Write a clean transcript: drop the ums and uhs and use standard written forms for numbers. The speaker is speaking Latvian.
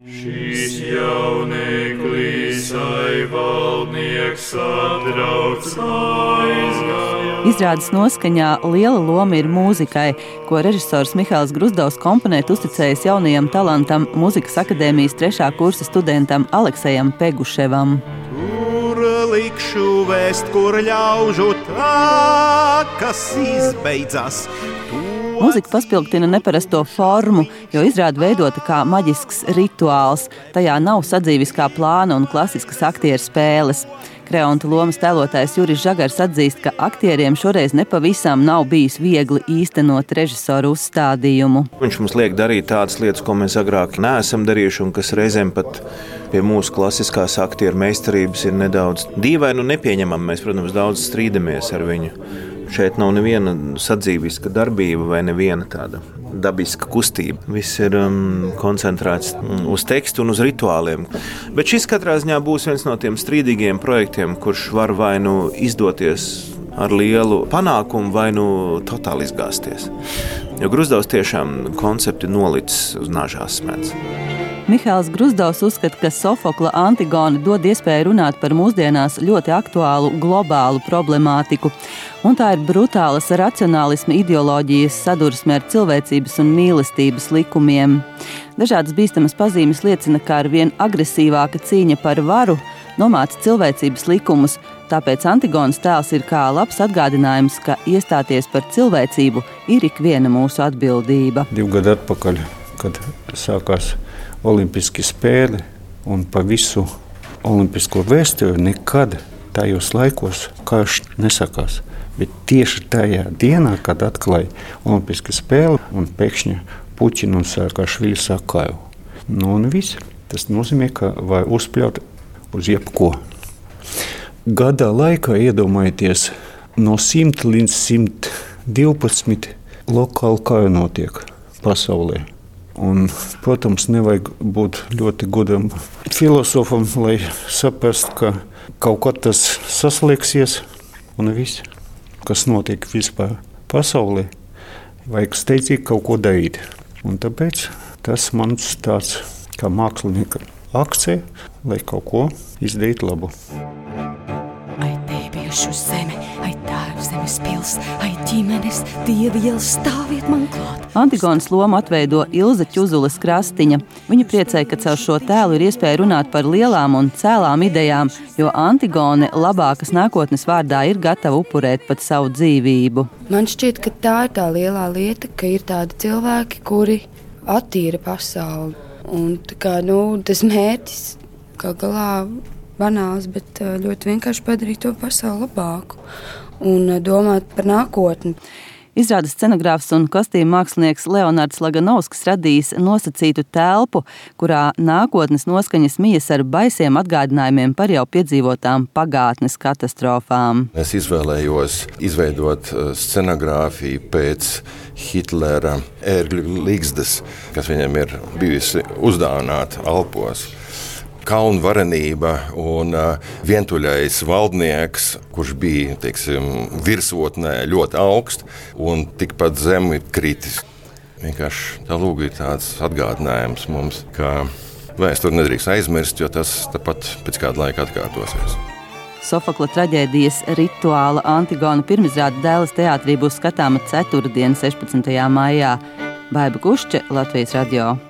Šis jauneklis, ai valdnieks sadrauc aizgāja. Izrādes noskaņā liela loma ir mūzikai, ko režisors Mihails Gruzdovs komponēt uzticējis jaunajam talantam Mūzikas akadēmijas 3. kursa studentam Aleksejam Peguševam. Tur likšu vēst, kur ļaužu tā, kas izbeidzas. Mūzika paspilgtina neparasto formu, jo izrāde veidota kā maģisks rituāls. Tajā nav sadzīviskā plāna un klasiskas aktieru spēles. Kreonta lomas tēlotājs Juris Žagars atzīst, ka aktieriem šoreiz nepavisam nav bijis viegli īstenot režisoru uzstādījumu. Viņš mums liek darīt tādas lietas, ko mēs agrāk neesam darījuši un kas reizēm pat pie mūsu klasiskās aktieru meistarības ir nedaudz dīvaini un nepieņemami. Mēs, protams, daudz strīdamies ar viņu. Šeit nav neviena sadzīviska darbība vai neviena tāda dabiska kustība. Viss ir koncentrēts uz tekstu un uz rituāliem. Bet šis katrā ziņā būs viens no tiem strīdīgiem projektiem, kurš var vai nu izdoties ar lielu panākumu, vai nu totāli izgāzties. Jo Gruzdovs tiešām koncepti nolicis uz nažās smēdz. Mihails Gruzdovs uzskata, ka Sofokla Antigone dod iespēju runāt par mūsdienās ļoti aktuālu globālu problemātiku. Un tā ir brutālas racionālisma ideoloģijas sadursme ar cilvēcības un mīlestības likumiem. Dažādas bīstamas pazīmes liecina, ka ar vien agresīvāka cīņa par varu nomāca cilvēcības likumus, tāpēc Antigonas tēls ir kā labs atgādinājums, ka iestāties par cilvēcību ir ikviena mūsu atbildība. 2 gadu atpakaļ, kad sākās Olimpiski spēle un pa visu olimpisko vēsturi nekad tajos laikos karš nesakās. Bet tieši tajā dienā, kad atklāja Olimpiska spēle un pēkšņi Puķina un Sākašvili sāk karu. Un viss. Tas nozīmē, ka var uzspļaut uz jebko. Gadā laikā iedomājieties no 100 līdz 112 lokāli karu notiek pasaulē. Un, protams, nevajag būt ļoti gudram filosofam, lai saprastu, ka kaut kad tas saslēgsies un viss, kas notiek vispār pasaulē, vajag steidzīgi kaut ko darīt. Un tāpēc tas mans tāds kā mākslinieka akcija, lai kaut ko izdarītu labu. Ai, debiešu zeme, ai, tēvs zemes pils, ai, ģimenes dievi jau stāviet man klāt. Antigonas lomu atveido Ilze Ķuzules Krastiņa. Viņa priecē, ka caur šo tēlu ir iespēja runāt par lielām un cēlām idejām, jo Antigone labākas nākotnes vārdā ir gatava upurēt pat savu dzīvību. Man šķiet, ka tā ir tā lielā lieta, ka ir tādi cilvēki, kuri attīra pasauli. Un tas mērķis kaut galā banāls, bet ļoti vienkārši padarīt to pasauli labāku un domāt par nākotni. Izrādes scenogrāfs un kostīmu mākslinieks Leonards Laganovskis radījis nosacītu telpu, kurā nākotnes noskaņas mijas ar baisiem atgādinājumiem par jau piedzīvotām pagātnes katastrofām. Es izvēlējos izveidot scenogrāfiju pēc Hitlera ērgļu ligzdas, kas viņam ir bijusi uzdāvināta Alpos. Kaunvarenība un vientuļais valdnieks, kurš bija, virsotnē ļoti augsts un tikpat zemi kritis. Vienkārši tā lūga ir tāds atgādinājums mums, ka vēsturi nedrīkst aizmirst, jo tas tāpat pēc kāda laika atkārtosies. Sofokla traģēdijas rituāla Antigona pirmizrāde Dēles teātrī būs skatāma ceturtdien, 16. maijā. Baiba Kušče, Latvijas radio.